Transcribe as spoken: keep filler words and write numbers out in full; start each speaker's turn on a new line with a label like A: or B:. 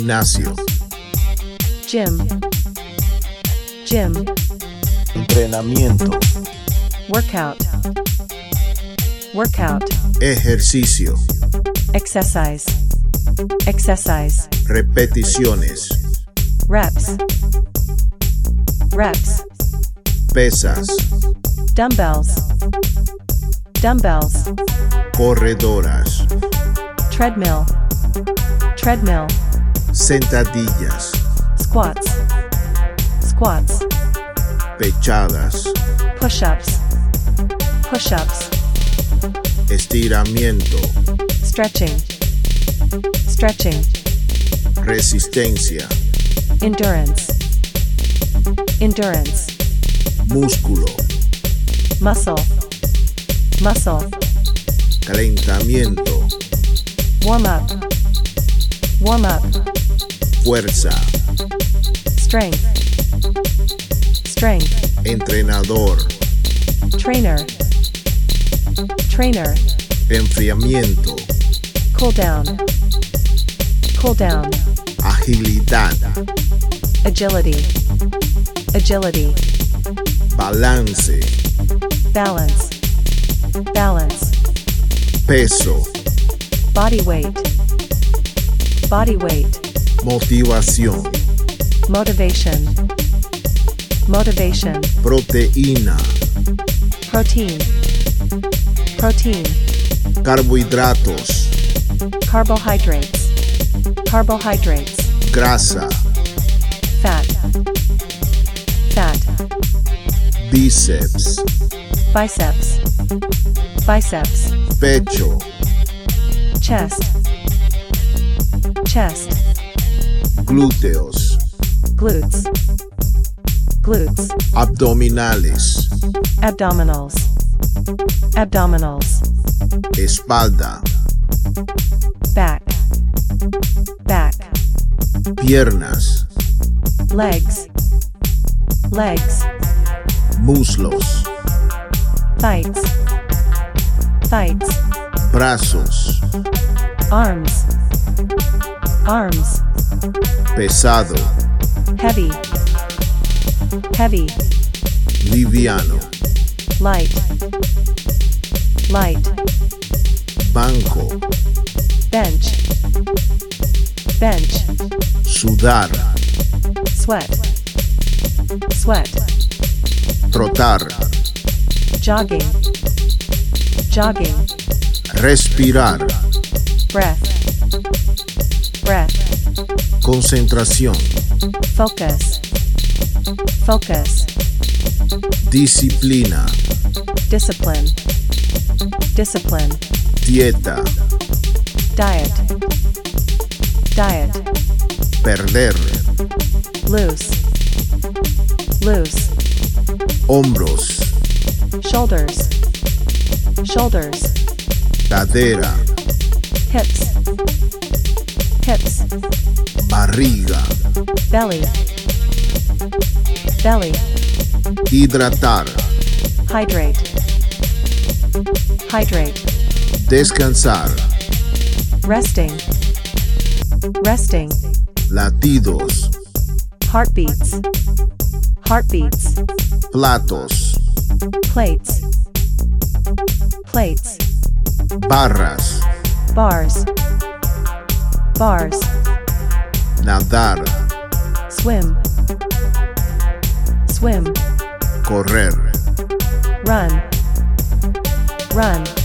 A: Gimnasio.
B: Gym. Gym.
A: Entrenamiento.
B: Workout. Workout.
A: Ejercicio.
B: Exercise. Exercise.
A: Repeticiones.
B: Reps. Reps.
A: Pesas.
B: Dumbbells. Dumbbells.
A: Corredoras.
B: Treadmill. Treadmill.
A: Sentadillas.
B: Squats. Squats.
A: Pechadas.
B: Push-ups. Push-ups.
A: Estiramiento.
B: Stretching. Stretching.
A: Resistencia.
B: Endurance. Endurance.
A: Músculo.
B: Muscle. Muscle.
A: Calentamiento.
B: Warm up. Warm up.
A: Fuerza.
B: Strength. Strength.
A: Entrenador.
B: Trainer. Trainer.
A: Enfriamiento.
B: Cool down. Cool down.
A: Agilidad.
B: Agility. Agility.
A: Balance.
B: Balance. Balance.
A: Peso.
B: Body weight. Body weight.
A: Motivación.
B: Motivation. Motivation.
A: Proteína.
B: Protein. Protein.
A: Carbohidratos.
B: Carbohydrates. Carbohydrates.
A: Grasa.
B: Fat. Fat.
A: Bíceps.
B: Biceps. Biceps.
A: Pecho.
B: Chest. Chest.
A: Glúteos.
B: Glutes. Glutes.
A: Abdominales.
B: Abdominals. Abdominals.
A: Espalda.
B: Back. Back.
A: Piernas.
B: Legs. Legs.
A: Muslos.
B: Thighs. Thighs.
A: Brazos.
B: Arms. Arms.
A: Pesado.
B: Heavy. Heavy.
A: Liviano.
B: Light. Light.
A: Banco.
B: Bench. Bench.
A: Sudar.
B: Sweat. Sweat.
A: Trotar.
B: Jogging. Jogging.
A: Respirar.
B: Breath. Breath.
A: Concentración.
B: Focus. Focus.
A: Disciplina.
B: Discipline. Discipline.
A: Dieta.
B: Diet. Diet.
A: Perder.
B: Loose. Loose.
A: Hombros.
B: Shoulders. Shoulders.
A: Cadera.
B: Hips. Hips.
A: Barriga.
B: Belly. Belly.
A: Hidratar.
B: Hydrate. Hydrate.
A: Descansar.
B: Resting. Resting.
A: Latidos.
B: Heartbeats. Heartbeats.
A: Platos.
B: Plates. Plates.
A: Barras.
B: Bars. Bars.
A: Nadar.
B: Swim. Swim.
A: Correr.
B: Run. Run.